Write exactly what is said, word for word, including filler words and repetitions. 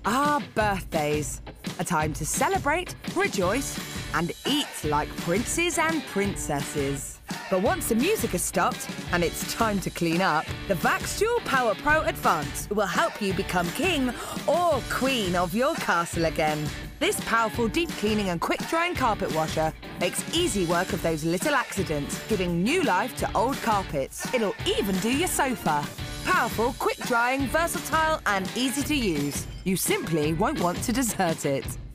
Ah, birthdays. A time to celebrate, rejoice, and eat like princes and princesses. But once the music has stopped and it's time to clean up, the Vaxdual Power Pro Advance will help you become king or queen of your castle again. This powerful deep cleaning and quick drying carpet washer makes easy work of those little accidents, giving new life to old carpets. It'll even do your sofa. Powerful, quick drying, versatile and easy to use. You simply won't want to desert it.